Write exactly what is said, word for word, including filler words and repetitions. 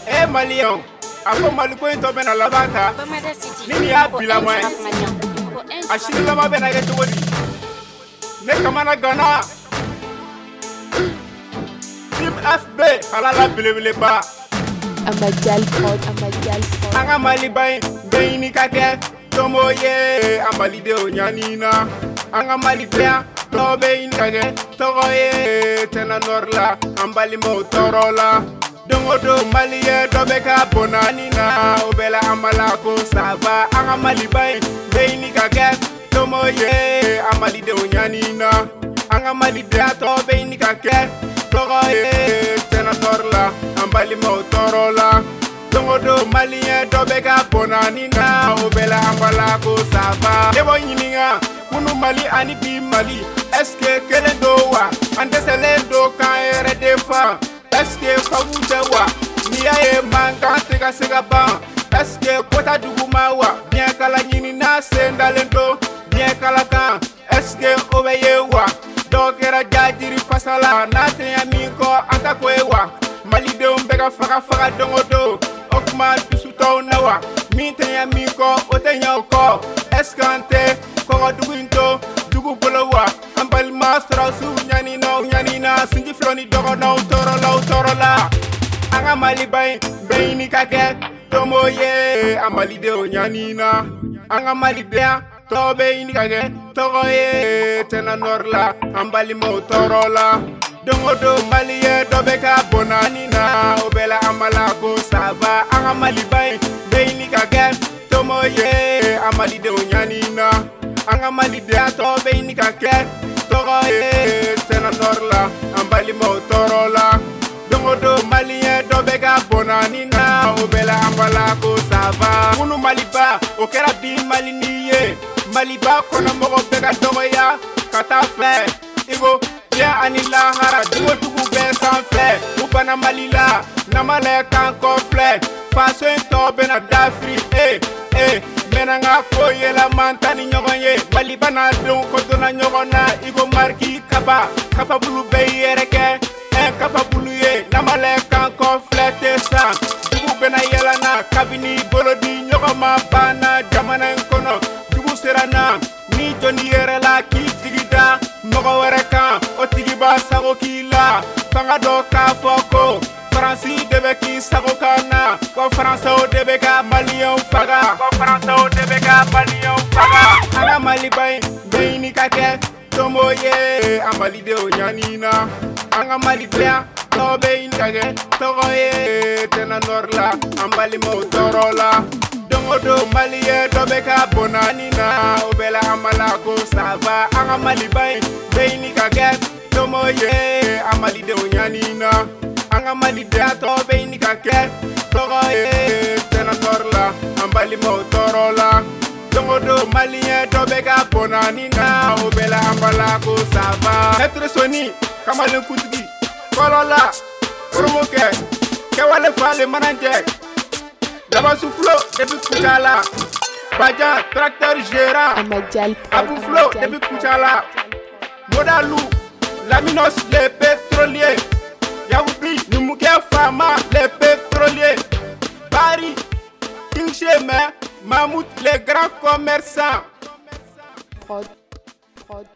Eh Malion, ako maliko into bena labata. Nini ya bila mwe. Ashili lama bena geto wodi. Ne kamana gana. Team F B halala bile bile ba. Amadial Prod, Amadial Prod. Anga mali bay beini kake tomo ye amali de onyanina. Anga mali bia to beini kake togo ye tena norla ambali mo torola. Dongo do mali ye do beka bonanina obela amala ko sava. Anga mali bay beini kake tomo ye amali de onyanina. Anga mali bia to beini kake togo ye tena norla ambali mo torola. Dongo do malien do beka bonanina obela ambala ko sava. Debo yininga kunu mali ani bi mali. Eske kele do wa ande sele do kan ere defa. Eske fawu de wa niya e manga tega sega ban. Eske kota duguma wa bien kala yinina sendalendo bien kala kan. Eske obeye wa do kera jajiri fasala na te amiko anta ko ewa. Mali de umbega faga faga dongo do. Okma tusuto nawa minte ya miko otenya ko eskante ko dugunto dugu bolowa ambal mastra su nyani no nyani na sinji floni dogo no torola torola anga mali bay beini kake tomo ye amali de nyani na anga mali bia to beini kake togo ye tena norla ambali mo torola. Dongo do mali ye do beka bonanina obela amala ko sava. Anga mali bay beini kake tomo ye amali de onyanina. Anga mali bia to beini kake togo ye tena norla ambali mo torola. Dongo do mali ye do beka bonanina obela amala ko sava. Kunu mali ba okera bi mali niye mali ba kono mogo beka togo ya kata fe igo bien anila hara dugo dugu be sanfɛ ubana malila namale kan kɔflɛ faso in tɔ bena dafri eh eh mena nga ko yela mantani ɲɔgɔn ye malibana denw kɔdona ɲɔgɔn na igo mariki kaba kaba bulu bɛ yɛrɛ kɛ eh kaba bulu ye namale kan kɔflɛ te san dugu bena yɛlana kabini bolodi ɲɔgɔn ma bana jamana in kɔnɔ dugu serana ni jɔni yɛrɛ la k'i tigida mɔgɔ wɛrɛ kan o tigi b'a sago k'i la fanga dɔ k'a fɔ ko faransi de bɛ k'i sago kan na ko faransɛw de bɛ ka maliyɛnw faga ko faransɛw de bɛ ka maliyɛnw faga. An ka maliba in bɛɲini ka kɛ tomo ye an malidenw ɲanina. An ka malibɛya tɔgɔ bɛɲini ka kɛ tɔgɔ ye tɛnɛ nɔri la an balimaw tɔɔrɔ la. Dongo do mali ye do be ka bonanina obela amala ko sava. An ka maliba in bɛɲini ka kɛ tomo ye an malidenw ɲanina. An ka malibɛya tɔgɔ bɛɲini ka kɛ tɔgɔ ye tɛnɛ nɔri la an balimaw tɔɔrɔ la. Dongo do malien do be ka bonanina obela amala ko sava. Être soni kamalen kuntigi kɔlɔla oromokɛ kɛwale fale manajɛ daba suflo depuis Kucala Bajan tracteur gérant Abu Flo depuis Kucala Modalu Laminos les pétroliers Yawubi Numukɛ Fama les pétroliers Paris King Chemin Mahmoud les grands commerçants. Prod, prod.